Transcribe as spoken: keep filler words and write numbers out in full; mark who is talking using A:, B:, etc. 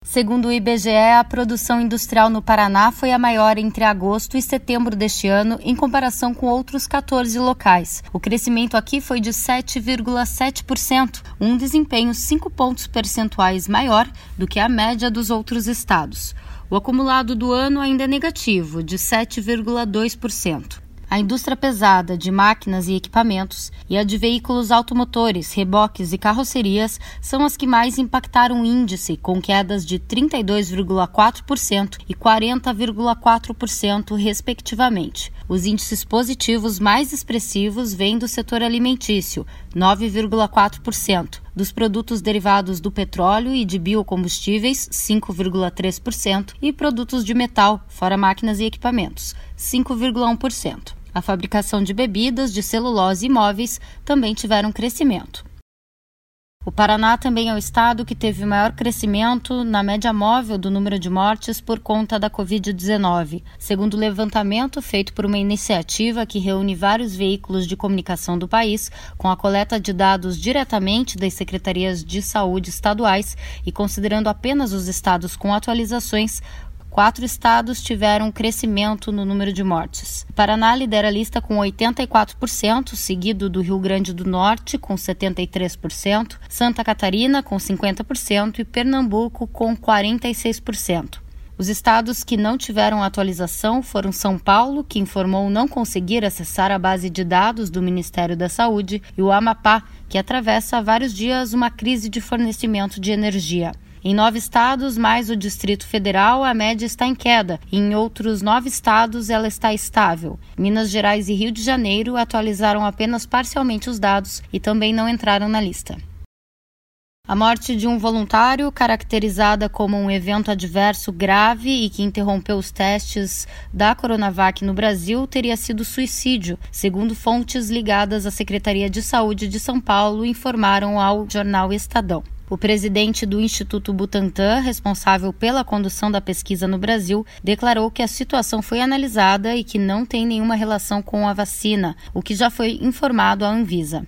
A: Segundo o I B G E, a produção industrial no Paraná foi a maior entre agosto e setembro deste ano, em comparação com outros quatorze locais. O crescimento aqui foi de sete vírgula sete por cento, um desempenho cinco pontos percentuais maior do que a média dos outros estados. O acumulado do ano ainda é negativo, de sete vírgula dois por cento. A indústria pesada de máquinas e equipamentos e a de veículos automotores, reboques e carrocerias são as que mais impactaram o índice, com quedas de trinta e dois vírgula quatro por cento e quarenta vírgula quatro por cento, respectivamente. Os índices positivos mais expressivos vêm do setor alimentício, nove vírgula quatro por cento, dos produtos derivados do petróleo e de biocombustíveis, cinco vírgula três por cento, e produtos de metal, fora máquinas e equipamentos, cinco vírgula um por cento. A fabricação de bebidas, de celulose e móveis também tiveram crescimento. O Paraná também é o estado que teve maior crescimento na média móvel do número de mortes por conta da covid dezenove. Segundo o levantamento feito por uma iniciativa que reúne vários veículos de comunicação do país, com a coleta de dados diretamente das secretarias de saúde estaduais e considerando apenas os estados com atualizações, quatro estados tiveram crescimento no número de mortes. O Paraná lidera a lista com oitenta e quatro por cento, seguido do Rio Grande do Norte, com setenta e três por cento, Santa Catarina, com cinquenta por cento e Pernambuco, com quarenta e seis por cento. Os estados que não tiveram atualização foram São Paulo, que informou não conseguir acessar a base de dados do Ministério da Saúde, e o Amapá, que atravessa há vários dias uma crise de fornecimento de energia. Em nove estados, mais o Distrito Federal, a média está em queda. E em outros nove estados, ela está estável. Minas Gerais e Rio de Janeiro atualizaram apenas parcialmente os dados e também não entraram na lista. A morte de um voluntário, caracterizada como um evento adverso grave e que interrompeu os testes da Coronavac no Brasil, teria sido suicídio, segundo fontes ligadas à Secretaria de Saúde de São Paulo informaram ao jornal Estadão. O presidente do Instituto Butantan, responsável pela condução da pesquisa no Brasil, declarou que a situação foi analisada e que não tem nenhuma relação com a vacina, o que já foi informado à Anvisa.